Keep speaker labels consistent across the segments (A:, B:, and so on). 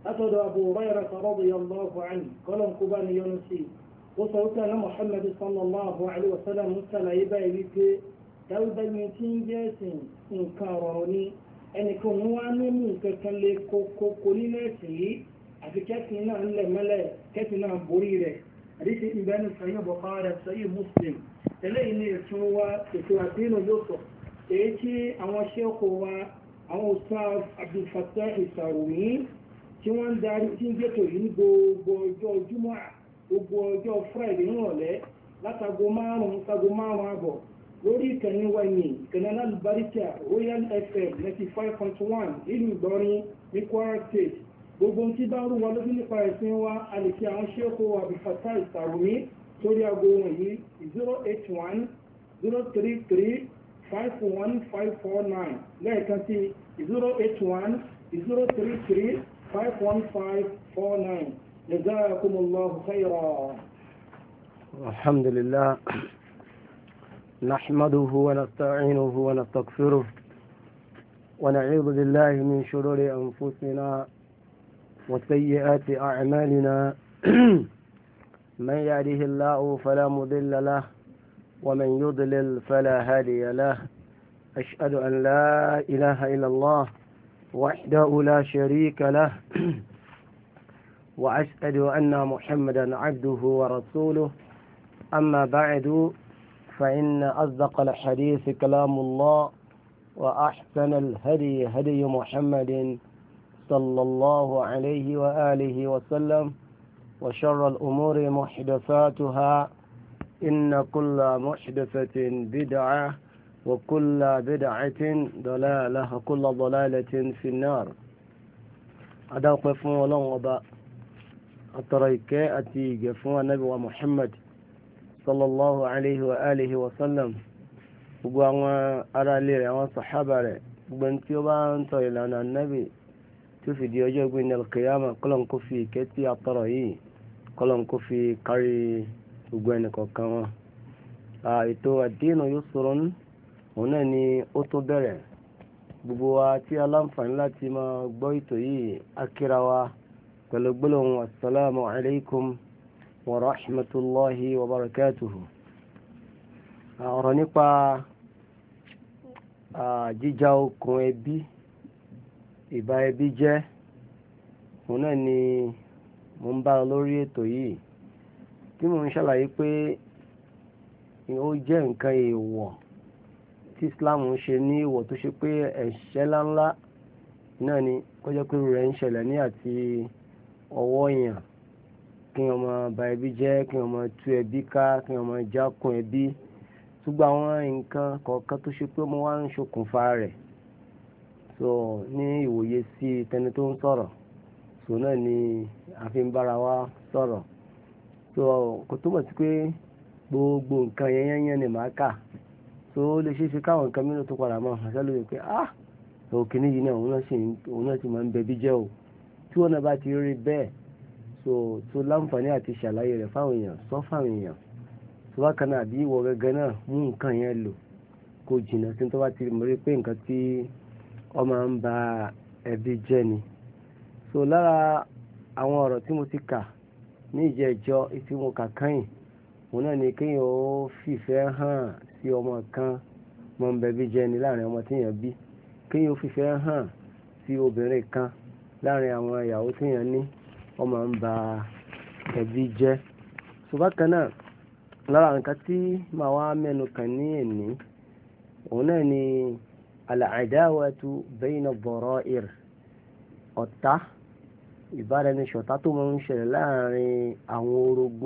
A: أتد أبو هريرة رضي الله عنه قال كبان يونسي وصوتنا محمد صلى الله عليه وسلم مثل عبايك dáúdá ní tí ń jẹ́ ẹ̀sìn nǹkan ọ̀rọ̀ ni ẹnìkan ní wá nínú kankan lè kókó nínú ẹ̀sìn yìí àti kẹ́sìn náà ń lẹ̀ mọ́lẹ̀ kẹ́sìn náà borí rẹ̀ àdíṣe ìbẹ́nu sahih Bukhari sahih Muslim eléyìí ní ètò wa ètò àdínú yóò sọ èyí tí àwọn ṣẹ́kọ̀ọ́ wa àwọn Ustaz Abdul Fattah Sarumi tí wọ́n ń darí tí ń gbẹ́tò yìí ní gbogbo ọjọ́ Jímọ̀ gbogbo ọjọ́ Friday nírọ̀lẹ́ látago 5 àbọ̀ lórí ìkànnì wáyé ìkànnì Al-Barika Royal FM 95.1 ìlú Ìlọrin ní Kwara State gbogbo tí bá rú wa lójú nípa ẹ̀sìn wa a lè fi àwọn ṣẹ́kọ̀ọ́ Abdul Fattah Sarumi sórí aago wọ̀nyí 081-033-51549 lẹ́ẹ̀kan sí 081-033-51549 jazakumullahu khairan.
B: Alhamdulillah. نحمده ونستعينه ونستغفره ونعوذ بالله من شرور أنفسنا وسيئات أعمالنا من يهده الله فلا مضل له ومن يضلل فلا هادي له أشهد أن لا إله إلا الله وحده لا شريك له وأشهد أن محمدا عبده ورسوله أما بعد فإن أصدق الحديث كلام الله وأحسن الهدي هدي محمد صلى الله عليه وآله وسلم وشر الأمور محدثاتها إن كل محدثة بدعة وكل بدعة ضلالة وكل ضلالة في النار أدعو فون ولون وبا الطريقة أتي فون النبي ومحمد sallallahu alayhi wa alihi wa sallam gbogbo àwọn ará ilé rẹ̀ àwọn sàhábà rẹ̀ gbogbo tí ó bá ń tọ̀ ìlànà nábì tí ó fi di ọjọ́ ìgbìn al-qiyamah kọ́lọ̀ kó fi ìkẹ́ tí a tọrọ yìí kọ́lọ̀ kó fi kárí gbogbo ẹnì kọ̀ọ̀kan wọn. ètò ad-dinu yusrun òun náà ni ó tó bẹ̀rẹ̀ gbogbo wa tí aláǹfààní láti máa gbọ́ ètò yìí akíra wa pẹ̀lú gbólóhùn assalamu alaykum wa rahmatullahi wa barakatuhu. ọ̀rọ̀ nípa jíjà okùn ẹbí ìbá ẹbí jẹ́ òun náà ni mo ń bá lórí ètò yìí tí mo ń ṣàlàyé pé ó jẹ́ nǹkan èèwọ̀ tí Islam ń ṣe ní èèwọ̀ tó ṣe pé ẹ̀ṣẹ̀ ńláńlá náà ni ó jẹ́ pé rẹ̀ ń ṣẹlẹ̀ ní àti ọwọ́ èèyàn kí wọ́n máa ba ẹbí jẹ́ kí wọ́n máa tú ẹbí ká kí wọ́n máa jákun ẹbí ṣùgbọ́n àwọn nǹkan kọ̀ọ̀kan tó ṣe pé mo wá ń ṣokùnfà rẹ̀ so ní ìwòye sí tẹni tó ń sọ̀rọ̀ so náà ni a fi ń bára wa sọ̀rọ̀ so kò túmọ̀ sí pé gbogbo nǹkan yẹn ni màá kà so ó lè ṣeé ṣe káwọn nǹkan mìíràn tó padà máa hàn sẹ́lẹ̀ pé òkìní yìí náà òun náà sì máa ń bẹbí jẹ́ o tí wọ́n náà bá ti rí bẹ́ẹ̀ so láǹfààní àti ṣàlàyé rẹ̀ fáwọn èèyàn sọ fáwọn èèyàn tó bá kan náà àbí ìwọ gẹ́gẹ́ náà mú nǹkan yẹn lò kó jìnnà sí tó bá ti mọ̀ rí pé nǹkan tí ó máa ń ba ẹbí jẹ́ ni. so lára àwọn ọ̀rọ̀ tí mo ti kà ní ìjẹ́jọ́ tí mo kà kẹ́yìn òun náà ni kéèyàn ó fìfẹ́ hàn sí ọmọ kan mọ̀ ń bẹbí jẹ́ ni láàrin ọmọ tíyàn bí kéèyàn ó fìfẹ́ hàn sí obìnrin kan láàrin àwọn ìyàwó tíyàn ní wọ́n máa ń ba ẹbí jẹ́. ṣùgbọ́n kan náà lára nǹkan tí màá wá mẹ́nu kàn ní ẹ̀ní òun náà ni al-adawatu bayna ad-dara'ir ọ̀tá ìbáraẹniṣọ̀tá tó máa ń ṣẹlẹ̀ láàrin àwọn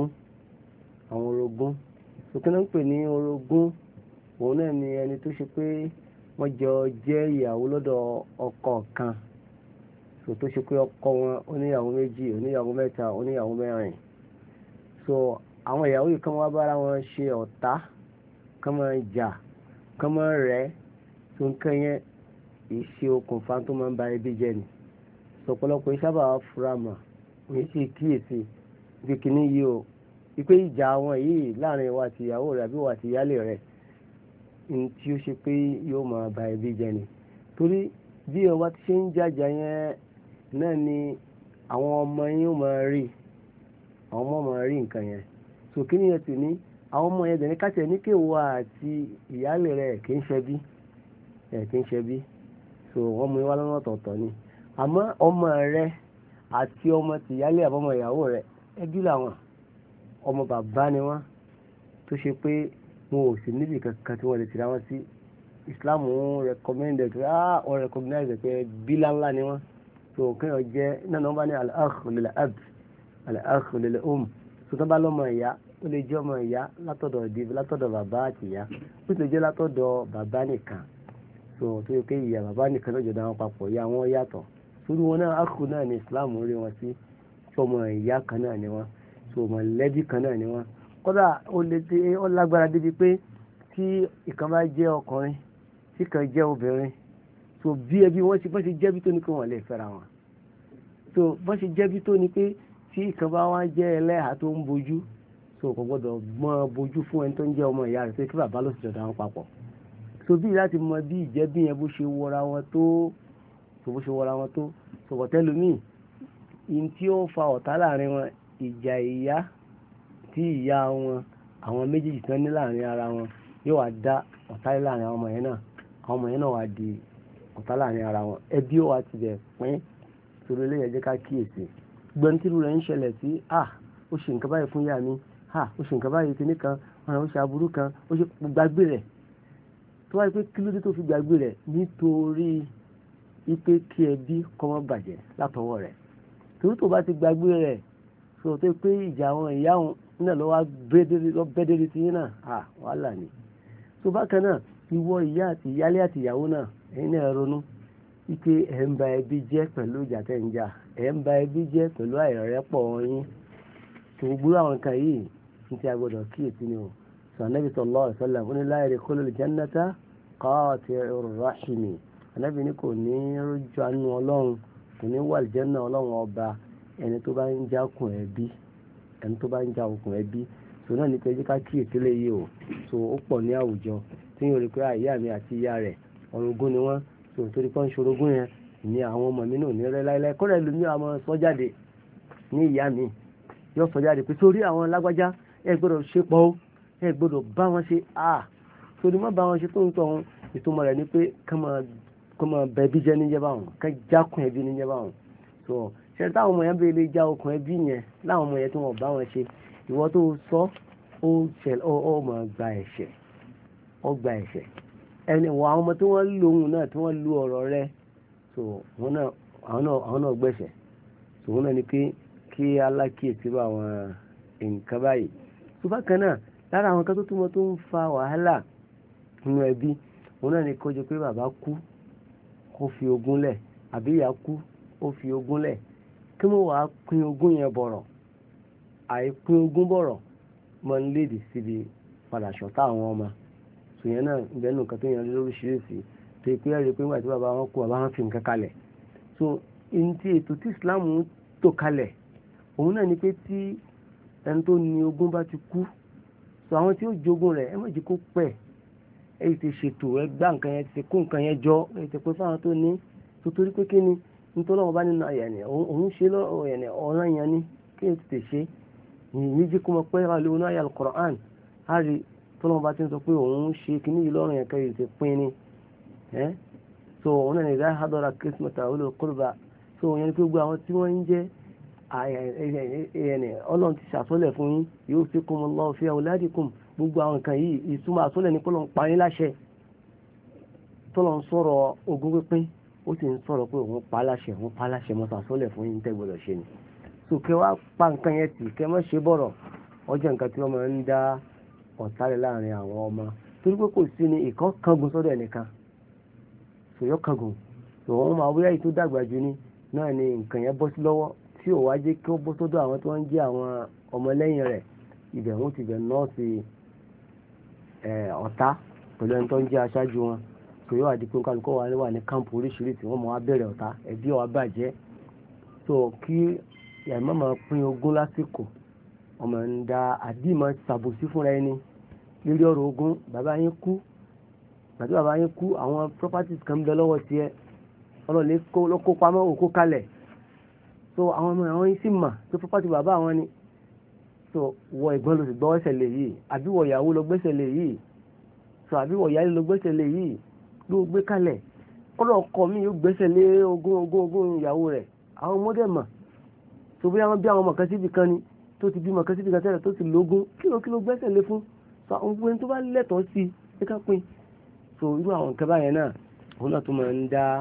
B: orogún sókè náà ń pè ní orogún òun náà ni ẹni tó ṣe pé wọ́n jọ jẹ́ ìyàwó lọ́dọ̀ ọkọ kan so tó ṣe pé ọkọ wọn oníyàwó méjì oníyàwó mẹ́ta oníyàwó mẹ́rin so àwọn ìyàwó yìí kàn wá bára wọn ṣe ọ̀tá kàn máa jà kàn máa rẹ̀ tó ń kẹ́yìn ìṣe okùnfà tó máa ń ba ẹbí jẹ́ ni sọ̀pọ̀lọpọ̀ ìṣàbà fura mà òun sì kíyèsí kíkiní yìí o wípé ìjà àwọn yìí láàrin ìwà àti ìyàwó rẹ̀ àbí ìwà àti ìyálé rẹ̀ ní tí ó ṣe pé yóò máa ba ẹbí jẹ́ ni torí bí ọba ti ṣe ń jàjà yẹn náà ni àwọn ọmọ yín ó máa rí àwọn ọmọ máa rí nǹkan yẹn so kí nìyẹn sì ní àwọn ọmọ yẹn dẹ̀ní káṣẹ̀ ní kéwà àti ìyáálé rẹ̀ kì í ṣe bí so wọ́n mú wá lọ́nà ọ̀tọ̀ọ̀tọ̀ ni àmọ́ ọmọ rẹ̀ àti ọmọ tìyálé àbọ̀mọ ìyàwó rẹ̀ ẹbí làwọn ọmọ bàbá ni wọ́n tó ṣe pé wọn ò sí níbi kankan tí wọ́n lè tìra wọn sí Islam ń recommend pé wọ́n recognize pé bílá ńlá ni wọ́n so kéèyàn jẹ́ náà wọ́n bá ní al-akh lil-ab al-akh lil-um so tó bá lọ́mọ ìyá ó lè jẹ́ ọmọ ìyá látọ̀dọ̀ bàbá àti ìyá ó lè jẹ́ látọ̀dọ̀ bàbá nìkan so tó yẹ pé ìyá bàbá nìkan lọ́jọ́ dáwọn papọ̀ ìyá wọn yàtọ̀ sórí wọn náà akhu náà ní Islam rí wọn sí ọmọ ìyá kan náà ni wọn so mọ̀lẹ́bí kan náà ni wọn kódà ó lágbára débi pé tí ìkan bá jẹ́ ọkùnrin tí kan jẹ́ obìnrin so bí ẹbí wọn bọ́n ṣe jẹ́bí tó ní pé wọ́n lè fẹ́ra wọn so bọ́n ṣe jẹ́bí tó ní pé tí ìkan bá wá jẹ́ ẹlẹ́hà tó ń bojú so kò gbọ́dọ̀ mọ́ bojú fún ẹni tó ń jẹ́ ọmọ ìyá rẹ̀ tó kí bàbá ló sì jọ̀dá wọn papọ̀ so bí láti mọ bí ìjẹ́bí yẹn bó ṣe wọra wọn tó so bọ̀tẹ́lómìn in tí ó fa ọ̀tá láàrin wọn ìjà ìyá tí ìyá wọn àwọn méjèèjì tán ní láàrin ara wọn yóò wá dá ọ̀tá láàrin àwọn ọmọ yẹn náà wá di ọ̀tá láàrin ara wọn ẹbí ó wá ti bẹ̀ pín torí eléyìí ẹ jẹ́ ká kíyèsí gbọ́ntìrú rẹ̀ ń ṣẹlẹ̀ sí ó ṣe nǹkan báyìí fún ìyá mi ó ṣe nǹkan báyìí kíní kan ó ṣe aburú kan ó ṣe gbàgbé rẹ̀ tó wáyé pé kí ló dé tó fi gbàgbé rẹ̀ nítorí ipe kí ẹbí kọ́ mọ́ bàjẹ́ látọwọ́ rẹ̀ torí tó bá ti gbàgbé rẹ̀ sọ tó pé ìjà àwọn ìyá òun náà lọ́wọ́ bẹ́ẹ̀dẹ́rẹ́ ti yín náà wàhálà ni tó bákan náà ìwọ ìyá àti ìyálé àti ìyàwó náà ẹ̀yin náà ronú ike ẹ̀ ń ba ẹbí jẹ́ pẹ̀lú ìjà tẹ̀ ń jà ẹ̀ ń ba ẹbí jẹ́ pẹ̀lú àìrẹ́pọ̀ yín tó gbúrú àwọn kan yìí ní ti agbọ́dọ̀ kíyèsí ni o sọ Ànábì sallallahu alaihi wasallam ó ní la yadkhulul jannata qati'ur rahimi Ànábì ní kò ní rójú àánú ọlọ́run kò ní wà àlùjánnà ọlọ́run ọba ẹni tó bá ń já okùn ẹbí so náà ní pé ká kíyèsí léyìí o so ó pọ̀ ní àwùjọ tí yóò rí pé ìyá mi àti ìyá rẹ̀ orogún ni wọ́n so torí pé ń ṣorogún yẹn ní àwọn ọmọ mi náà ní rẹ láíláí kọ́rẹ́ ìlú mi àwọn sọ́jáde ní ìyá mi yóò sọ́jáde pé sórí àwọn lágbájá ẹ gbọ́dọ̀ ṣe pọ̀ ó ẹ gbọ́dọ̀ bá wọn ṣe torí má bá wọn ṣe tó ń tọ̀ wọn ìtumọ̀ rẹ̀ ni pé kọ́ máa bẹ bí jẹ́ níjẹ́ báwọn ká jákun ẹbí níjẹ́ báwọn so ṣe táwọn ọmọ yẹn bẹ́ẹ̀ lè já okùn ẹbí yẹn láwọn ọmọ yẹn tí wọ́n bá wọn ṣe ìwọ tó sọ ó máa gba ẹ̀ṣẹ̀ ẹni wọ àwọn ọmọ tí wọ́n lóhun náà tí wọ́n lu ọ̀rọ̀ rẹ̀ so àwọn náà gbẹ̀ṣẹ̀ so wọn náà ni pé kí alákìyèsí bá àwọn nǹkan báyìí tó bákan náà lára àwọn kan tó túmọ̀ tó ń fa wàhálà nínú ẹbí wọn náà ni kó jẹ́ pé bàbá kú kó fi ogún lẹ̀ àbí ìyá kú ó fi ogún lẹ̀ kí wọ́n wàá pín ogún yẹn bọ̀rọ̀ àìpín ogún bọ̀rọ̀ máa ń lédè síbi padà ṣọ̀tá àwọn ọmọ sòyẹn náà ìbẹ́ nù kan tó yẹn lóríṣiríṣi tó yẹ pé ẹ̀rí pé nígbà tí bàbá wọn kú bàbá wọn fi nǹkan kalẹ̀ so ní ti ètò tí Islam tó kalẹ̀ òun náà ni pé tí ẹni tó ní ogún bá ti kú so àwọn tí ó jogún rẹ̀ ẹ má jẹ́ kó pẹ́ ẹ ti ṣètò ẹ gbá nǹkan yẹn ti kó nǹkan yẹn jọ ẹ ti pé fáwọn tó ní tó torí pé kí ni nítorí wọn bá nínú àyànnì òun ṣe ọ̀ràn yẹn ni kí ẹ tètè ṣe ìyí jí kó mọ pé wà lóun náà yà Al-Qur'an á rí tọ́lọ́mọ bá ti ń sọ pé òun ṣe kíní yìí lọ́rùn yẹn kẹ́yìn ti pín ní so òun náà ní ìdá hadara qismata ulul qurba so òun yẹn ni pé gbogbo àwọn tí wọ́n ń jẹ́ ọlọ́run ti ṣàsọ́lẹ̀ fún yín yusikumullahu fi awladikum gbogbo àwọn nǹkan yìí ìtumọ̀ àsọ́lẹ̀ ní kọ́lọ̀ ń pa yín láṣẹ tọ́lọ́ ń sọ̀rọ̀ ogún pínpín ó sì ń sọ̀rọ̀ pé òun pa láṣẹ mọ́ ṣàsọ́lẹ̀ fún yín tẹ́ gbọ́dọ̀ ṣe ni so kẹ wá pa nǹkan yẹn tì kẹ mọ́ ṣe bọ̀rọ̀ ọjọ́ nǹkan tí wọ́n máa ń dá ọ̀tálẹ̀ láàrin àwọn ọmọ torí pé kò sí ni ìkan kangun sọ́dọ̀ ẹnìkan sòyọ́ kangun so wọ́n máa wíyá yìí tó dàgbà jù ní náà ni nǹkan yẹn bọ́ sí lọ́wọ́ tí ò wá jẹ́ kí ó bọ́ sọ́dọ̀ àwọn tí wọ́n ń jẹ́ àwọn ọmọlẹ́yìn rẹ̀ ibẹ̀ wọ́n ti bẹ̀ nọ́ọ̀sì ọ̀tá pẹ̀lú ẹni tó ń jẹ́ aṣáájú wọn sòyọ́ àdìpín kálukọ́ wà ní kámpù oríṣiríṣi wọ́n máa bẹ̀rẹ̀ ọ̀tá ẹbí ọ̀ bàjẹ́ so kí yàrá máa pín ogún lásìkò ọmọ ń da àdìmọ̀ ṣàbòsí fúnra ẹni lórí ọ̀rọ̀ ogún bàbá yín kú àwọn properties kan bẹ lọ́wọ́ tiẹ̀ ọlọ́ọ̀lẹ́ ló kó pamọ́ òkú kalẹ̀ so àwọn ọmọ àwọn yìí sì mà tó property bàbá àwọn ni so wọ ẹ̀gbọ́n ló sì gbọ́ ẹsẹ̀ lè yìí àbí wọ ìyàwó lọ gbẹ́sẹ̀ lè yìí so àbí wọ ìyá lọ gbẹ́sẹ̀ lè yìí ló gbé kalẹ̀ kọ́dọ̀ ọkọ mi yóò gbẹ́sẹ̀ lé ogún ìyàwó rẹ̀ àwọn ọmọdé mà so bí àwọn ọmọ kan síbi kan ni tó ti bímọ kan síbi kan tẹ́lẹ̀ tó ti lógún kí ló gbẹ́sẹ̀ lé fún so àwọn gbogbo ẹni tó bá lẹ́tọ̀ọ́ sí ẹ ká pín so irú àwọn nǹkan báyẹn náà òun náà tó máa ń dá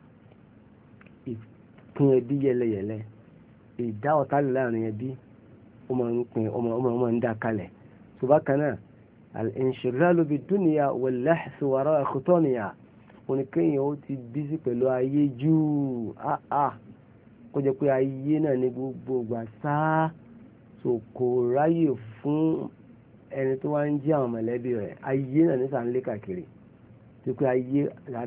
B: ìpín ẹbí yẹlẹyẹlẹ ìdá ọ̀tálẹ̀ láàrin ẹbí ó máa ń pín ọmọ ń dá kalẹ̀ tó bá kan náà al-inshighalu bid-dunya wal-lahth wara'a khutaniha oníkéyìn ó ti bísí pẹ̀lú ayé jù kó jẹ́ pé ayé náà ní gbogbo ìgbà sáá so kò ráyè fún ẹni tó wá ń jẹ́ àwọn mọ̀lẹ́bí rẹ̀ ayé náà ní sàn lé kàkiri tó pé ayé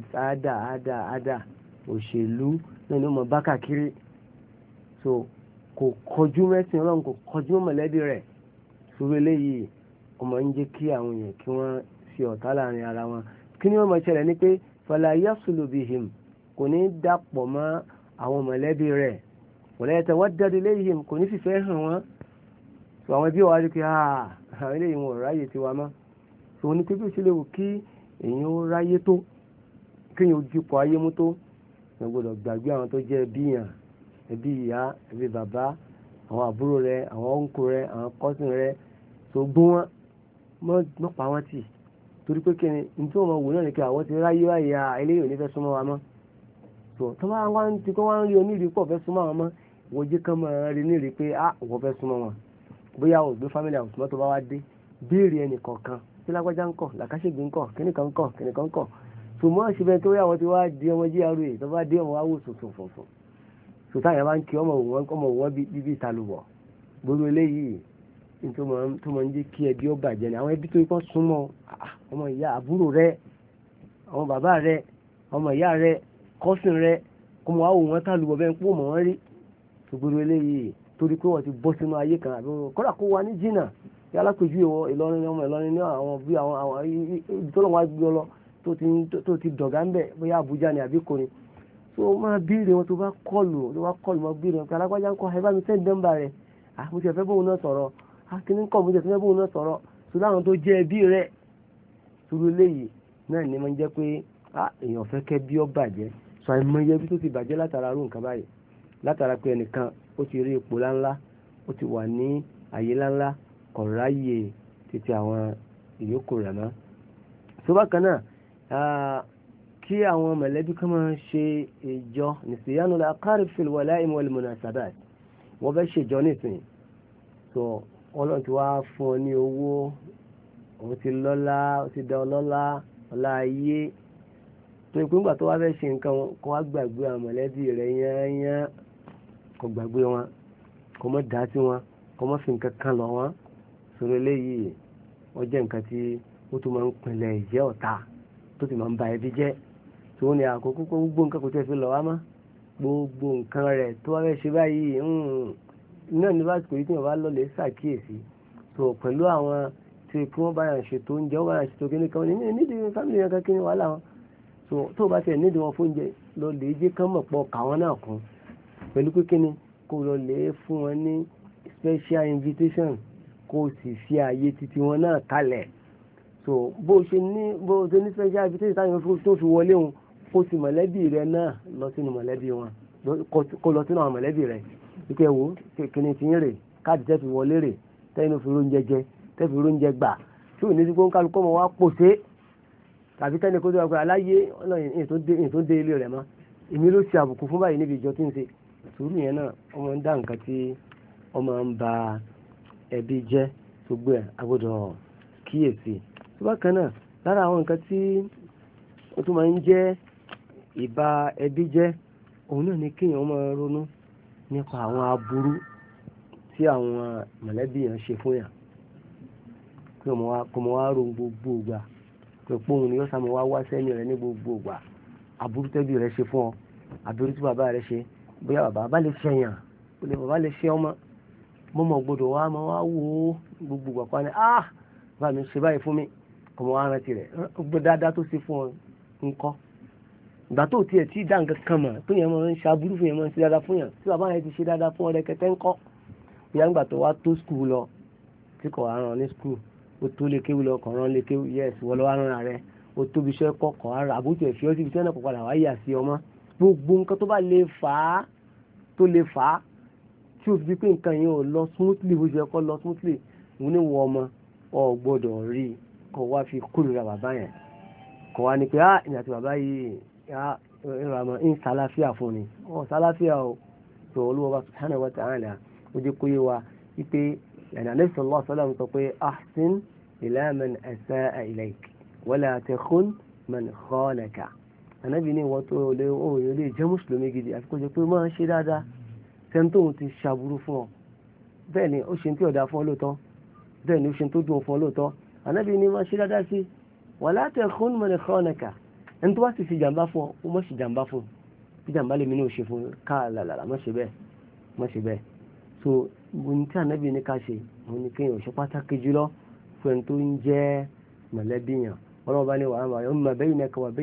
B: àdá òṣèlú náà ní ó mọ̀ bá kàkiri so kò kọjú mẹ́sìn ọlọ́run kò kọjú mọ̀lẹ́bí rẹ̀ sórí eléyìí ọmọ ń jẹ́ kí àwọn èèyàn kí wọ́n ṣe ọ̀tá láàrin ara wọn kí ni wọ́n máa ṣẹlẹ̀ ní pé fala yasulu bihim kò ní dàpọ̀ mọ́ àwọn mọ̀lẹ́bí rẹ̀ wala yatawaddadu ilayhim kò ní fìfẹ́ hàn wọ́n so àwọn ẹbí wa rí pé àwọn eléyìí wọn ò ráyè tiwa mọ́ so ní pé bí ó ṣe lè wò kí èèyàn ó ráyé tó kéèyàn ó jípọ̀ ayé mú tó èèyàn gbọ́dọ̀ gbàgbé àwọn tó jẹ́ ẹbí yàn ẹbí ìyá ẹbí bàbá àwọn àbúrò rẹ àwọn ọ̀nkù rẹ àwọn kọ́sìn rẹ tó gbó wọn mọ́ pa wọ́n tì torí pé kíni ní tí wọ́n máa wò náà ni pé àwọn ti ráyé wáyé eléyìí ò ní fẹ́ súnmọ́ wa mọ́ tó tó bá wá ń ti kọ́ wá ń rí onírí pọ̀ fẹ́ súnmọ́ wọn mọ́ wọ́n jẹ́ kán máa rí nírí pé wọ́n fẹ́ súnmọ́ wọn bóyá ò gbé family house mọ́ tó bá wá dé béèrè ẹnì kọ̀ọ̀kan tí lágbájá ń kọ̀ làkàṣègbè ń kọ̀ kíníkan ń kọ̀ kíníkan ń kọ̀ tó mọ́ ṣe tó yà wọ́n ti wá di ọmọ GRA tó bá dé ọmọ wá wò sòsòfòfò sòtá yẹn bá ń kí ọmọ wọn bíbí ìtalùbọ̀ gbogbo eléyìí tó máa ń jẹ́ kí ẹbí ó bàjẹ́ ni àwọn ẹbí tó kọ́ súnmọ́ ọmọ ìyá àbúrò rẹ àwọn bàbá rẹ ọmọ ìyá rẹ kọ́sìn rẹ ọmọ wa wò wọ́n talùbọ̀ bẹ́ẹ̀ ń pò mọ́ wọn rí gbogbo eléyìí torí pé wọ́n ti bọ́ sínú ayé kan àbí kọ́dà kó wa ní jìnnà yálà péjú ìwọ Ìlọrin ọmọ Ìlọrin ní àwọn bí àwọn ibi tó lọ́wọ́ gbé ọ lọ tó ti dọ̀gá ń bẹ̀ bóyá Àbújá ni àbí Ìkòrè tó máa bíire wọn tó bá kọlù mọ́ bíire wọn pé alágbájá ń kọ́ ẹ bá mi sẹ́ńdẹ́ ń bà rẹ̀ mo ti fẹ́ bóun náà sọ̀rọ̀ kíní kọ́ mo ti fẹ́ bóun náà sọ̀rọ̀ tó láwọn tó jẹ́ ẹbí rẹ̀ turu eléyìí náà ni máa ń jẹ́ pé èèyàn fẹ́ kẹ́ bí ọ bàjẹ́ sọ àìmọye bí tó ti bàjẹ́ látara rú nǹkan báyìí látara pé ẹnìkan ó ti rí ipò láńlá ó ti wà ní àyè láńlá kò ráyè títí àwọn ìyókù rẹ̀ mọ́. tó bákan náà kí àwọn mọ̀lẹ́bí kan máa ṣe ìjọ nìsíyánu al-aqarib fil wala'im wal munasabat wọ́n fẹ́ ṣèjọ nísìnyí so ọlọ́run ti wá fún ọ ní owó ó ti lọ́lá ó ti dá ọ lọ́lá ọlá ayé tó ìpínpà tó wá fẹ́ ṣe nǹkan kó wá gbàgbé àwọn mọ̀lẹ́bí rẹ̀ yányán kó gbàgbé wọn kó mọ́ dá sí wọn kó mọ́ fi nǹkan kan lọ wọn sọ̀rọ̀ eléyìí wọ́n jẹ́ nǹkan tí ó tún máa ń pinlẹ̀ ìjẹ́ ọ̀tá tó sì máa ń ba ẹbí jẹ́ tó ní àkókò gbogbo nǹkan kò tẹ́ fi lọ wá mọ́ gbogbo nǹkan rẹ̀ tó wá fẹ́ ṣe báyìí náà ní báṣìkò yìí tí wọ́n bá lọ lè ṣàkíyèsí tó pẹ̀lú àwọn tí kí wọ́n bá yàn ṣètò oúnjẹ wọ́n bá yàn ṣètò kíní kan nídìí fámìlì yẹn kan kíní wàhálà wọn tó bá tiẹ̀ nídìí wọn fóúnjẹ lọ lè jẹ́ kán mọ̀ pọ̀ káwọn náà kún pẹ̀lú pé kíni kó lọ lè fún wọn ní special invitation kó sì fi ààyè títí wọn náà kalẹ̀ so bó ṣe ní special invitation táwọn tó fi wọlé wọn kó sì mọ̀lẹ́bí rẹ náà lọ sínú mọ̀lẹ́bí wọn kó lọ sínú àwọn mọ̀lẹ́bí rẹ wípé wo kíni ti ń rè káàdì tẹ́ fi wọlé rè tẹ́yìn fi róúnjẹ jẹ tẹ́ fi róúnjẹ gbà tí ò ní sí pé ń kálukọ́ mọ́ wá pòṣé tàbí tẹ́ni kó tó wá pé aláyé ọlọ́yin tó dé ilé rẹ̀ mọ́ èmi ló ṣe àbùkù fún báyìí níbi ìjọ tí ń ṣe sùúrù yẹn náà ọmọ ń dá nǹkan tí ọmọ ń ba ẹbí jẹ́ gbogbo ẹ̀ agbọ́dọ̀ kíyèsí tó bá kan náà lára àwọn nǹkan tí ó tún máa ń jẹ́ ìba ẹbí jẹ́ òun náà ni kéèyàn máa ronú nípa àwọn aburú tí àwọn mọ̀lẹ́bí yẹn ṣe fún yàn kí ọmọ wa ro gbogbo ìgbà pé pòun ni yóò sá mọ́ wá wá sẹ́yìn rẹ̀ ní gbogbo ìgbà aburú tẹ́bí rẹ̀ ṣe fún ọ aburú tí bàbá rẹ̀ ṣe bóyá bàbá lè ṣẹyàn bàbá lè ṣe ọmọ mọ́mọ́ gbọdọ̀ wá máa wá wò ó gbogbo ìgbà pa ni bá mi ṣe báyìí fún mi ọmọ wa rántí rẹ̀ gbogbo dáadáa tó ṣe fún ọ ńkọ́ ìgbà tó tiẹ̀ tí dá nǹkan kan mọ̀ tó yẹn máa ń ṣàbúrú fún yẹn máa ń ṣe dáadáa fún yẹn tí bàbá yẹn ti ṣe dáadáa fún ọ̀rẹ́ kẹtẹ́ ńkọ́ ìyá ńgbà tó wá tó skul lọ tí kò wá rán ní skul ó tó lè kéwù lọ kàn rán lè kéwù yẹs wọ́n lọ wá rán rẹ ó tóbi iṣẹ́ kọ̀ọ̀kan ara àbójú ẹ̀fí ọ́ síbi iṣẹ́ náà kò padà wáyé àti ọmọ gbogbo nǹkan tó bá lè fà á tó lè fà á tí ó fi pé nǹkan yẹn ò lọ smoothly bó ṣe kọ́ lọ smoothly òun ní wọ ọmọ ọ gbọ́dọ̀ rí kó wá fi kórìíra bàbá yẹn kó wá ní pé ìyá àti bàbá yìí ìrànmọ́ ń sálàfíà fún ni ọ sálàfíà o tó Olúwa subhanahu wa ta'ala ó jẹ́ kó yé wa wípé Ànábì sallallahu alaihi wasallam sọ pé ahsin ila man asaa ilayk wala takhun man khanaka. Ànábì ní ìwọ́n tó lè òòyìn lè jẹ́ mùsùlùmí gidi àti kó jẹ́ pé máa ń ṣe dáadáa sẹ́ńtóhun ti ṣàbúrú fún ọ bẹ́ẹ̀ ni ó ṣe tí ọ̀dà fún ọ lóòótọ́ bẹ́ẹ̀ ni ó ṣe tó dùn fún ọ lóòótọ́ Ànábì ní máa ṣe dáadáa sí wala takhun man khanaka ẹni tó wá sì fi jàǹbá fún ọ ó mọ̀ sí jàǹbá fún bí jàǹbá lèmi náà ṣe fún ká làlàlà má ṣe bẹ́ẹ̀ so ohun tí Ànábì ní ká ṣe òun ni kéèyàn ṣe pàtàkì jùlọ fún ẹni tó ń jẹ́ mọ̀lẹ́bí yàn ọlọ́run bá ní wàá imma baynaka wa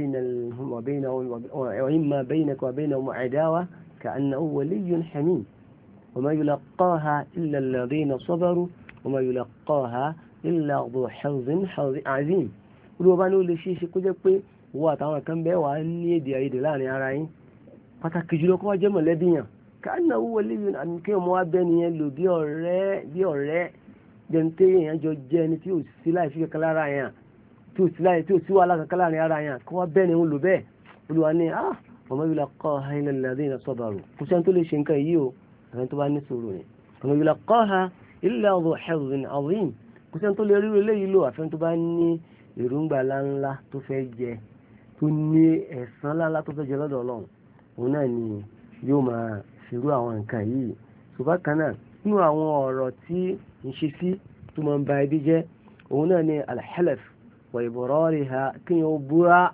B: baynahum adawa ka'annahu waliyyun hamim wa ma yulaqqaha illa alladhina sabaru wa ma yulaqqaha illa dhu hazzin azim olùwọ́ bá ní ó lè ṣe é ṣe kó jẹ́ pé wọ́n àtàwọn kan bẹ́ẹ̀ wà ní èdè àìyedè láàrin ara yín pàtàkì jùlọ kó wá jẹ́ mọ̀lẹ́bí yàn ka'annahu waliyyun àmì kí ọmọ wa bẹ́ nìyẹn lò bí ọ̀rẹ́ jẹ́ntẹ́ èèyàn jọ jẹ́ ẹni tí ò sí láì fi kankan lára yẹn tí ò sí wàhálà kankan láàrin ara yẹn kó wá bẹ́ ni ń lò bẹ́ẹ̀ olùwà ní wa ma yulaqqaha illa alladhina sabaru kò sẹ́ni tó lè ṣe nǹkan yìí o àwọn tó bá ní sùúrù ni wa ma yulaqqaha illa dhu hazzin azim kò sẹ́ni tó lè rí eléyìí lò àfẹ́ni tó bá ní èròǹgbà ńláńlá tó fẹ́ jẹ tó ní ẹ̀san ńláńlá tó fẹ́ jẹ lọ́dọ̀ Ọlọ́run òun náà ni yóò máa ṣerú àwọn nǹkan yìí ṣùgbọ́n kan náà nínú àwọn ọ̀rọ̀ tí ń ṣe sí tó máa ń ba ẹbí jẹ́ òun náà ni al-halaf wa ibrariha kíyàn ó búra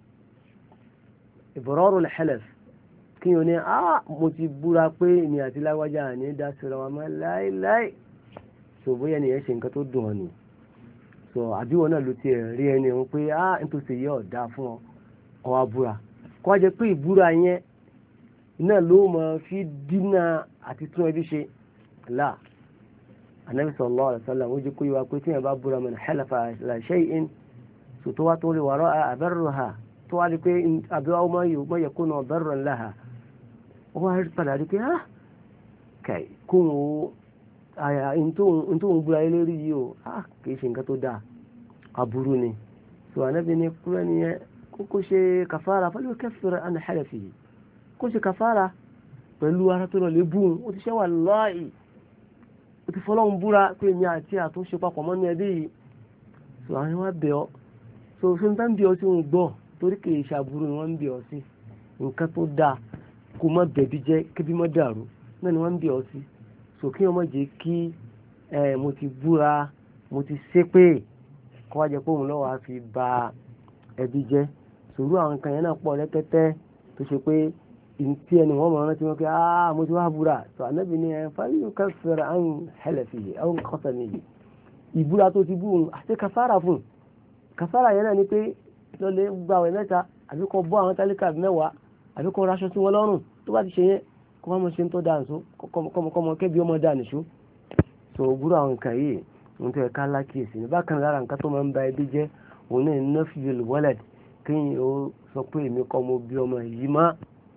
B: ibraru al-halaf kíyàn ní mo ti búra pé èmi àti lágbájá ní dá síra wa máa láéláé so bóyá ni ẹ ṣe nǹkan tó dùn ọ ni so àbíwọ náà ló ti rí ẹni wọn pé nítòsí yẹ ọ̀dà fún ọ ọwọ́ búra kó wá jẹ pé ìbúra yẹn náà ló máa fi dínà àti tún ẹbí ṣe là Ànábì sallallahu alaihi wasallam ó jẹ́ kó yíwa pé tí yẹn bá búra man halafa ala shay'in so tó wá tó rí wara'a abarruha tó wá rí pé àbíwá ó máa yẹ kó náà barran laha ó wá rí padà rí pé kàì kóhun ó ntòhun búra yẹn lérí yìí ó kìí ṣe nǹkan tó dáa aburú ni so Ànábì ní kúrẹ́ nìyẹn kó ṣe kàfàrà falyukaffir an halafihi kó ṣe kàfàrà pẹ̀lú ara tó lọ lè bú ó ti ṣe wallahi ó ti fọlọ́run búra pé èmi àti àtúnṣe papọ̀ mọ́nú ẹbí yìí so àwọn wá bẹ̀ ọ́ so fi ń bá ń bẹ̀ ọ́ tí wọ́n gbọ́ torí kì í ṣàbúrò ni wọ́n ń bẹ̀ ọ́ sí nǹkan tó dáa kó má bẹ̀bí jẹ́ kébí má dàrú náà ni wọ́n ń bẹ̀ ọ́ sí so kí wọ́n má jẹ́ kí mo ti búra mo ti ṣépè kó wá jẹ́ pé òun lọ́wọ́ á fi ba ẹbí jẹ́ sòrú àwọn nǹkan yẹn náà pọ̀ rẹ́kẹ́tẹ́ tó ṣe pé tí ẹni wọ́n mọ̀ rántí wọn pé mo ti wá búra tó Ànábì ní falyukaffir an halafihi aw qasamihi ìbúra tó ti bú un àti kàfàrà fún kàfàrà yẹn náà ni pé lọ́lẹ̀ gbàwẹ̀ mẹ́ta àbí kó bọ́ àwọn tálíkà mẹ́wàá àbí kó raṣọ sí wọn lọ́rùn tó bá ti ṣe yẹn kó má mọ̀ ṣe ń tọ́ dáa nìṣó kọ́mọ kẹ́bí ọmọ dáa nìṣó tó búra àwọn nǹkan yìí ohun tó yẹ ká lákìyèsí ní bákan lára nǹkan tó máa ń ba ẹbí jẹ́ òun náà nafyul walad kéyìn ó sọ pé èmi kọ́ mo bí ọmọ yìí má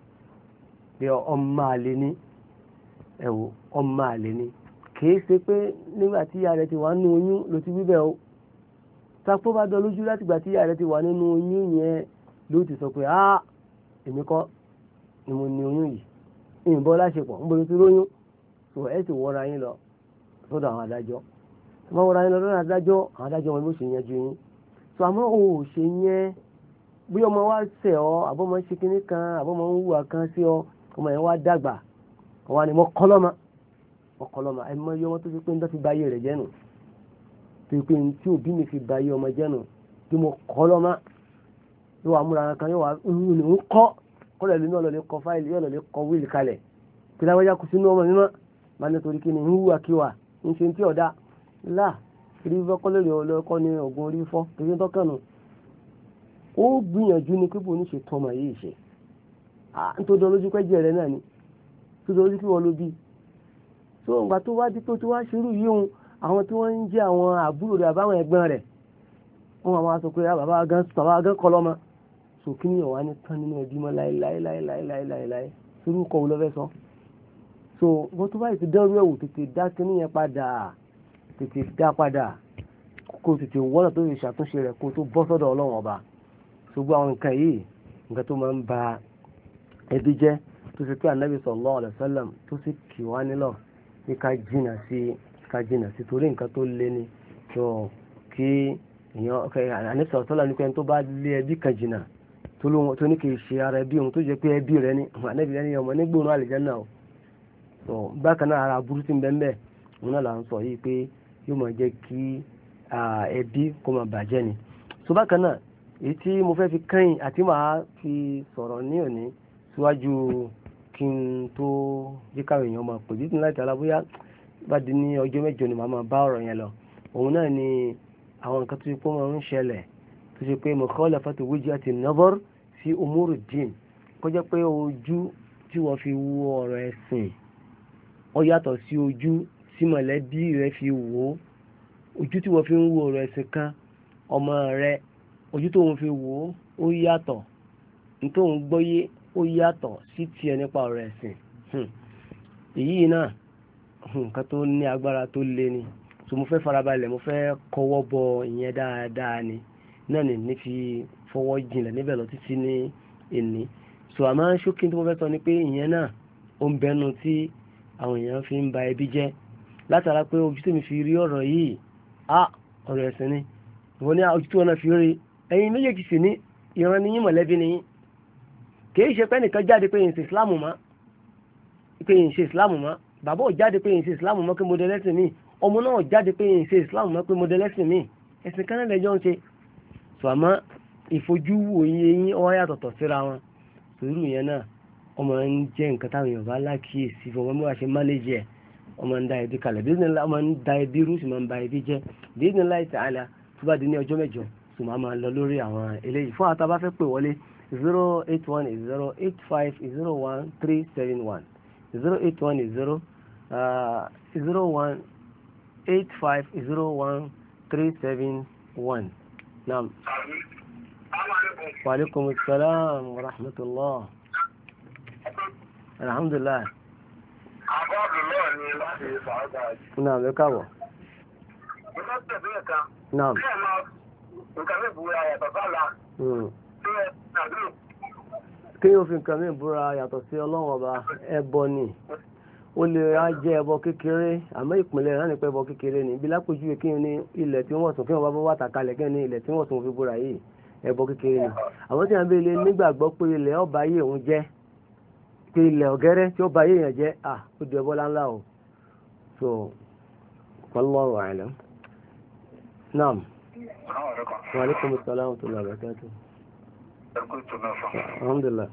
B: bí ọmọ àlè ní ẹ̀wò ọmọ àlè ní kìí ṣe pé nígbà tí ìyá rẹ̀ ti wà nínú oyún ló ti wíbẹ̀ o tapó bá dán lójú láti gbà tí ìyá rẹ̀ ti wà nínú oyún yẹn ló ti sọ pé èmi kọ́ ni mo ní oyún yìí ìyìnbọn láṣepọ̀ ń bolo ti róyún tó ẹ sì wọra yín lọ sọ́dọ̀ àwọn adájọ́ tó bá wọra yín lọ lọ́dọ̀ adájọ́ àwọn adájọ́ wọn ló ṣe yẹn ju yín tó àmọ́ o ò ṣe yẹn bí ọmọ wa ṣẹ̀ ọ́ àbọ̀mọ́ ṣe kinní kan àbọ̀mọ́ ń hùwà kan sí ọ ọmọ yẹn wá dàgbà ọwọ́ ni mọ́kọ́lọ́mà ẹ mọ iye ọmọ tó fi pé ń dá fi ba ayé rẹ̀ jẹ́nu tó fi pé tí òbí mi fi ba ayé ọmọ jẹ́nu tí mo kọ́lọ́mà yóò wá múra kan yóò wá ń kọ́ kọ́lẹ̀ lónìí ọ̀lọ́lẹ̀ kọ fáìlì yóò lọ́lẹ̀ kọ wíìlì kalẹ̀ kí láwọ́já kù sínú ọmọ mímọ́ máa ní torí kí ni ń hùwà kíwà ń ṣe tí ọ̀dá là rí fọ́kọ́lẹ̀ ọlọ́kọ́ ní ọ̀gbọ́n orí fọ́ kí n tọ́kànnù ó gbìyànjú ni pé bó ní ṣe tọmọ yìí ṣe nítorí olójú pẹ́jẹ́ rẹ̀ náà ni tó lójú kí wọ́n ló bí tó ìgbà tó wá dípò tó wá ṣerú yìí òun àwọn tí wọ́n ń jẹ́ àwọn àbúrò rẹ̀ àbáwọn ẹ̀gbọ́n rẹ̀ wọ́n máa sọ pé bàbá gan kọ́ lọ́mọ so kí ni ọ̀wá ní tán nínú ẹbí mọ́ láéláéláéláéláé sórí kọ́ wo ló fẹ́ sọ so wọ́n tó báyìí ti dẹ́rù ẹ̀wò tètè dá kíní yẹn padà tètè dá padà kó tètè wọ́nà tó lè ṣàtúnṣe rẹ̀ kó tó bọ́ sọ́dọ̀ ọlọ́run ọba ṣùgbọ́n àwọn nǹkan yìí nǹkan tó máa ń ba ẹbí jẹ́ tó ṣe pé ànábì sallallahu alaihi wasallam tó sì kì wá nílọ̀ ní ká jìnà sí torí nǹkan tó lé ní tó kí èèyàn ànábì sallallahu alaihi wasallam ní pé tó bá lé ẹbí kan jìnà tó ní kì í ṣe ara ẹbí òun tó jẹ́ pé ẹbí rẹ ní ànábì rẹ ní ọmọ nígbòrún àlùjánnà o so bákan náà ara burú sí bẹ́ẹ̀ òun náà là ń sọ yìí pé yóò máa jẹ́ kí ẹbí kó máa bàjẹ́ ni so bákan náà èyí tí mo fẹ́ fi kẹ́yìn àti màá fi sọ̀rọ̀ ní òní síwájú kí n tó jíkàwé èèyàn máa pè bíi láti alábóyá bá di ní ọjọ́ mẹ́jọ ni màá máa bá ọ̀rọ̀ yẹn lọ òun náà ni àwọn nǹkan tó ṣe pé máa ń ṣẹlẹ̀ tó ṣe pé mukhalafatu wijhati nazar sí umuru din kó jẹ́ pé ojú tí wọ́n fi wo ọ̀rọ̀ ẹ̀sìn ó yàtọ̀ sí ojú tí mọ̀lẹ́bí rẹ̀ fi wò ó ojú tí wọ́n fi ń wo ọ̀rọ̀ ẹ̀sìn kan ọmọ rẹ̀ ojú tó ń fi wò ó yàtọ̀ nítorí òun gbọ́yé ó yàtọ̀ sí tiẹ̀ nípa ọ̀rọ̀ ẹ̀sìn èyí náà nǹkan tó ní agbára tó lé ni so mo fẹ́ farabalẹ̀ mo fẹ́ kọwọ́ bọ ìyẹn dáadáa ni náà ní fi fọwọ́ jinlẹ̀ níbẹ̀ lọ títí ní èní so àmọ́ ṣókí tí mo fẹ́ sọ ni pé ìyẹn náà ó ń bẹnu tí àwọn èèyàn fi ń ba ẹbí jẹ́ látara pé ojú tí mi fi rí ọ̀rọ̀ yìí ọ̀rọ̀ ẹ̀sìn ni ìwọ ní ojú tí wọn náà fi rí ẹ̀yin méjèèjì sì ní ìran ní yín mọ̀lẹ́bí ni yín kìí ṣe pé nìkan jáde pé yìí ṣe ìsìláàmù mọ́ bàbá ò jáde pé yìí ṣe ìsìláàmù mọ́ pé mo dẹlẹ́sìn mi ọmọ náà jáde pé yìí ṣe ìsìláàmù mọ́ pé mo dẹlẹ́sìn mi ẹ̀sìn kan náà lẹ́jọ́ ń ṣe sọ àmọ́ ìfojúwò yín ọwọ́ yàtọ̀tọ̀ síra wọn sòrú yẹn náà ọmọ ń jẹ́ nǹkan táwọn èèyàn bá lákìyèsí fún ọmọ bí wàá ṣe mánéjì ẹ̀ ọmọ ń da ẹbí kalẹ̀ bí ọmọ ń da ẹbí rú sì máa ń ba ẹbí jẹ́ bí Idhnillahi ta'ala tó bá di ní ọjọ́ mẹ́jọ tó máa lọ lórí àwọn eléyìí fún àtàbá fẹ́ pè wọlé 08108501371 08108501371 naam. Wa alaikumus salam wa rahmatullah. Alhamdulillah.
C: Abdullah ni láti Sàúdà.
B: Naam, ẹ káàbọ̀. Naam. Kí o fi nǹkan mí búra yàtọ̀ sí Ọlọ́run ọba ẹbọ ni ó lè á jẹ́ ẹbọ kékeré àmọ́ ìpínlẹ̀ rẹ̀ náà ní pé ẹbọ kékeré ni ibi lápòjúwe kí ni ilẹ̀ tí wọ́n sùn kí wọ́n bá bọ́ wà tàkalẹ̀ kí ni ilẹ̀ tí wọ́n sùn fi búra yìí ẹbọ kékeré ni àwọn tí wọ́n bẹ ilé nígbàgbọ́ pé ilẹ̀ ọba yìí òun jẹ́ pé ilẹ̀ ọ̀gẹ́rẹ́ tí ó ba yìí yàn jẹ́ ó di ẹbọ láńlá o so wallahu a'lam. Naam. Wa alaikumus salam wa rahmatullahi wa barakatuh. Alhamdulillah.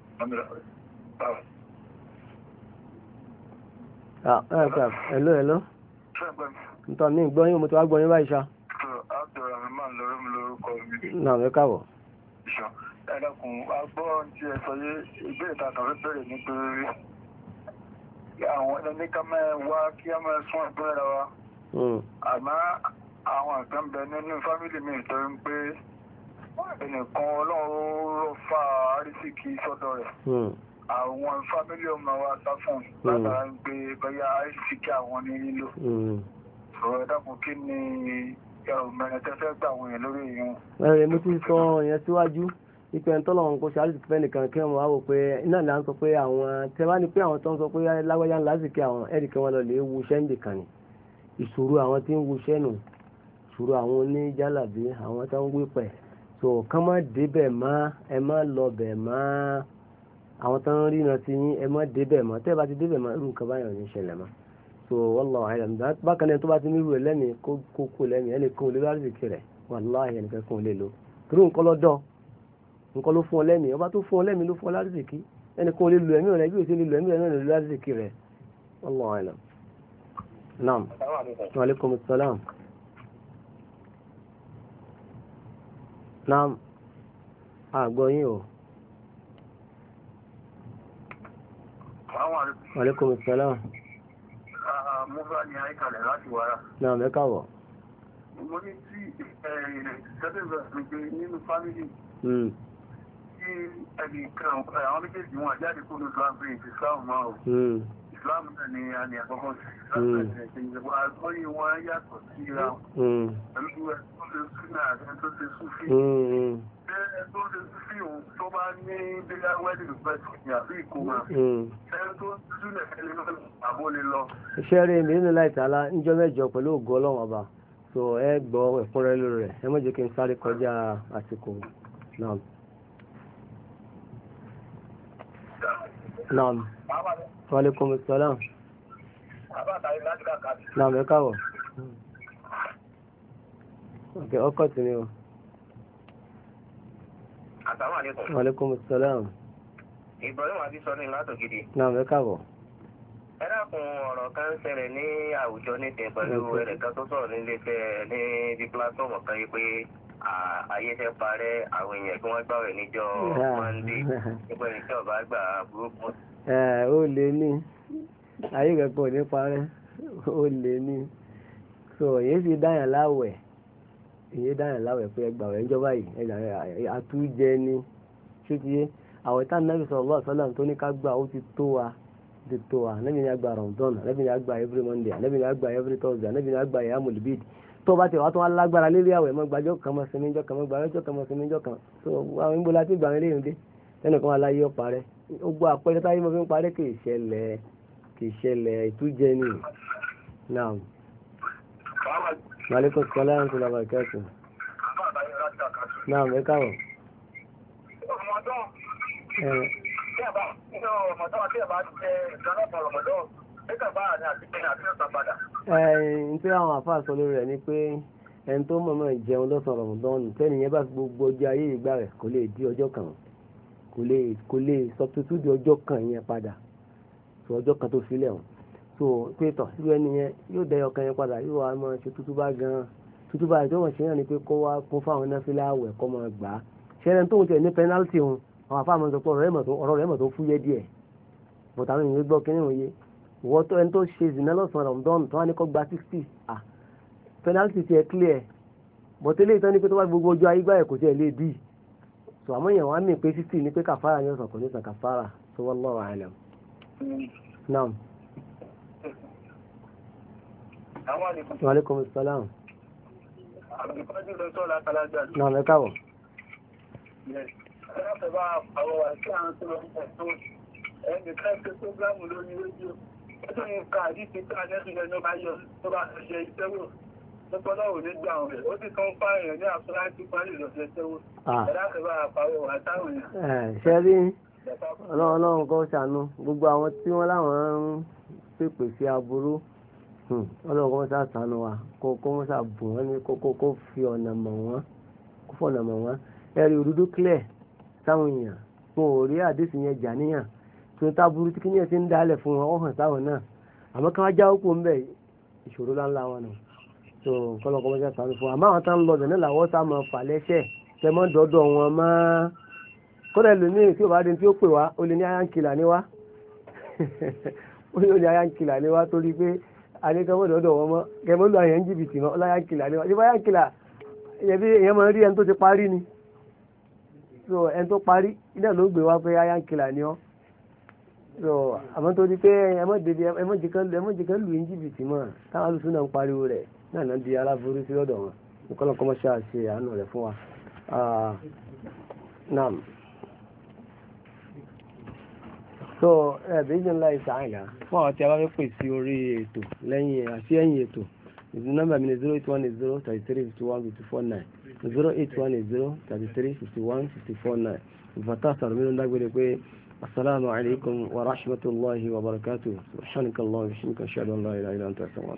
B: Hello. Nǹkan mi gbọ́ yín mo ti wá gbọ́ yín báyìí ṣá.
C: Abdulrahman lórúkọ mi.
B: Náà ẹ káàbọ̀.
C: Ẹ̀dàkùn agbọ́ tí ẹ sọ yé ìbéèrè tàbí bẹ̀rẹ̀ ní pé àwọn ẹni ká máa wá kí á máa sún ẹgbẹ́ rẹ wa. Àmọ́ àwọn nǹkan bẹ nínú fámìlì mi tó ń pé ẹnìkan ọlọ́run fa àrísìkí sọ́dọ̀ rẹ̀. Àwọn fámílì ọmọ wa sá fún látara ń gbé bẹ́yà àrísìkí àwọn ní nílò. Ọ̀rọ̀ ẹ̀dàkùn kí ni mẹ́rin tẹ́fẹ́ gbà àwọn èèyàn lórí ìyún.
B: Mo ti sọ yẹn síwájú ipe ẹni tọ́lọ́run kò ṣe àrísìkí fẹ́ nìkan kí wọ́n wá wò pé iná là ń sọ pé àwọn tẹ́wá ni pé àwọn tó ń sọ pé lágbájá ńlá sì kí àwọn ẹ̀rìkẹ́ wọn lọ lè wu iṣẹ́ nìkan ni. Ìṣòro àwọn tí ń wu iṣẹ́ nù ìṣòro àwọn oníjàlàbí àwọn tó ń wé pẹ̀ so kán má débẹ̀ má ẹ má lọ bẹ̀ má àwọn tó ń rí iná sí yín ẹ má débẹ̀ má tẹ́ ẹ bá ti débẹ̀ má irú nǹkan báyọ̀ ní ìṣẹ̀lẹ̀ má so wallahu a'lam bákan náà tó bá ti nílùú ẹ lẹ́mìí kó lẹ́mìí ẹnì kan ò lè láti kí rẹ̀ wallahi ẹnìkan kan ò lè lò torí nǹkan lọ́dọ̀ nǹkan ló fún ọ lẹ́mìí ọba tó fún ọ lẹ́mìí ló fún ọ láti kí ẹnì kan ò lè lo ẹ̀mí rẹ̀ bí o ti lè lo ẹ̀mí rẹ̀ náà lè lo láti kí rẹ̀ wallahu a'lam. Naam. Wa alaikumus salam. Naam. Àgbọ̀ yín o. Wa alaikum assalam.
C: Mo bá ní àìkàlẹ̀ láti wára.
B: Náà mẹ́ka wọ̀.
C: Mo ní tí ìṣẹ́lẹ̀ gbé nínú fámílì tí ẹni kan àwọn méjèèjì wọn jáde kó ní Islam pé Islam máa ò. Islam náà ni a ní àkọ́kọ́ sí. Àgbọ́yé wọn yàtọ̀ sí ra pẹ̀lú ẹ̀ tó ṣe súnà àti tó ṣe súnfì. Ẹ tó ṣe súnfì òun tó bá ní bíyá wedding festival ní àbí ìkómà. Ẹ tó súnà ẹni náà àbólé lọ.
B: Iṣẹ́ rí mi nínú láìtàlá níjọ́ mẹ́jọ pẹ̀lú ògo Ọlọ́run ọba. So ẹ gbọ́ ẹ̀kúnrẹ́ lórí rẹ̀. Ẹ má jẹ́ kí n sáré kọjá àsìkò náà. Naam. Wa alaikum assalam. Naam, ẹ káàbọ̀. Okay, ọkọ̀ tí ni o. Wa alaikum assalam.
D: Ìbọ̀lẹ́wọ̀n àti sọ ní látògidì.
B: Naam, ẹ káàbọ̀.
D: Ẹ dákun ọ̀rọ̀ kan ṣẹlẹ̀ ní àwùjọ nídìí pẹ̀lú ẹnìkan tó sọ̀rọ̀ nílé iṣẹ́ ní ibi pílátọ́ọ̀mù kan yìí pé ayé fẹ́ parẹ́ àwọn èèyàn kí wọ́n gbàwẹ̀ níjọ́ Mọ́ndé nípa ẹni tí ọba gbà burúkú.
B: Ó lè ní ayé kẹ́kọ̀ọ́ ò ní parẹ́ ó lè ní so èyí sì dáyàn láwẹ̀ pé ẹgbàwẹ̀ níjọba yìí àtújẹ ní ṣútiyé àwọn ìtàn Nábì sallallahu alaihi wasallam tó ní ká gbà ó ti tó wa Ànábì ní àgbà Ramadan, Ànábì ní àgbà every Monday, Ànábì ní àgbà every Thursday, Ànábì ní àgbà Yawmul Bid. Tó bá ti wá tó wá lágbára lérí àwẹ̀ mọ́ gbàjọ́ kan mọ́ sinmi jọ́ kan mọ́ gbàjọ́ kan mọ́ sinmi jọ́ kan so àwọn ìbò láti gbà wọn léyìn dé lẹ́nu kan aláyé ó parẹ́ ó gbọ́ àpẹẹrẹ táyé mọ́ fi ń parẹ́ kì í ṣẹlẹ̀ ìtújẹ ní náà. Maaleykum salaam wa barakatuh. Náà mẹ́ka wọ̀. Nítorí àwọn àfáà sọ lórí rẹ̀ ni pé ẹni tó mọ̀mọ́ ìjẹun lọ́sàn-án Ramadan tẹ́nìyẹn bá fi gbogbo ọjọ́ ayé ìgbà rẹ̀ kò lè di ọjọ́ kan kò lè substitute ọjọ́ kan yẹn padà so ọjọ́ kan tó filẹ̀ wọn so pétọ̀ irú ẹni yẹn yóò dẹ ọkàn yẹn padà yóò wá máa ṣe tútúbá gan tútúbá ìjọba ṣe yàn ni pé kó wá kún fáwọn náfìlà àwẹ̀ kọ́ máa gbà á ṣẹlẹ̀ tó ń tẹ̀ ní penalty wọn àwọn àfáà máa sọ pé ọ̀rọ̀ rẹ̀ mọ̀ tó fúyẹ́ díẹ̀ bọ̀tà àwọn èèyàn gbọ́ kínní òye wọ́n tó ẹni tó ṣe zìnà lọ́sàn-án Ramadan tó wá ní kó gba 60 penalty ti ẹ̀ clear bọ̀tẹ́lẹ̀ ìtàn ní pé tó bá gbogbo ojú ayé gbáyẹ̀ kò tí ẹ̀ lè dì so àmọ́ èèyàn wá mí pé 60 ní pé kàfàrà ní ọ̀sán kò ní sàn kàfàrà so wallahu a'lam. Naam. Wa alaikum assalam. Naam, ẹ káàbọ̀.
C: Ẹni ká ṣe prógrámù lórí rédíò ẹjọ́ yẹn ká àdíṣe ká nẹ́sùlẹ̀ ní ọba yọ tó bá ṣe ìṣẹ́wò lọ́pọ̀lọ́ ò ní gbà ọ̀rẹ́ ó sì tán fáyẹ̀ ní àfúráńtì parí ìlọ́sẹ̀ ìṣẹ́wò ẹ̀dákẹ́bà àpàwọ̀ àtàwọn èèyàn.
B: Ṣé rí ọlọ́run kó ṣàánú gbogbo àwọn tí wọ́n láwọn ń pèpè sí aburú ọlọ́run kó ṣàánú wa kó wọ́n ṣàbù wọ́n ní kó fi ọ̀nà mọ̀ wọ́n ẹ̀rí òdúdú clear sáwọn èèyàn fún òrí àdéhùn yẹn jà níyàn tó táburú tí kíníyàn ti ń dálẹ̀ fún wọn ó hàn sáwọn náà àmọ́ kí wọ́n já òkú ń bẹ̀ ìṣòro láńlá wọn nù tó kọ́lọ́kọ́ wọ́n já sáré fún wọn àmọ́ àwọn tá ń lọ bẹ̀ náà làwọ́ sá máa fà lẹ́sẹ̀ tẹ mọ́ dọ́dọ̀ wọn mọ́ kódà lónìí tí ò bá dín tí ó pè wá ó lè ní ayáǹkìlà ní wá ó lè ní ayáǹkìlà ní wá torí pé adékẹ́mọ́ dọ́dọ̀ wọn mọ́ kẹmọ́ lu àyàn jìbìtì mọ́ ọláyáǹkìlà ní wá ṣé ayáǹkìlà èèyàn máa rí ẹni tó ti parí ni so ẹni tó parí iná ló gbé wá pé ayáǹkìlà ní ọ́ so àmọ́ tó di pé ẹmọ́jìkan lù ní jìbìtì mọ́ táwọn alùsùn náà ń pariwo rẹ̀ náà di aláborí sí ọ̀dọ̀ wọn nìkan kọ́mọ́ ṣe àánú rẹ̀ fún wa. Naam. So bíjì ńlá ìsàáyà fún àwọn tí a bá fẹ́ pè sí orí ètò lẹ́yìn àti ẹ̀yìn ètò ìdí nọ́mbà mi ni 08180 33 51 549 08180 33 51 549 ìfàtà sọ̀rọ̀ mi ló ń dágbére pé السلام عليكم ورحمة الله وبركاته سبحانك اللهم وبحمدك أشهد أن لا إله إلا أنت أستغفرك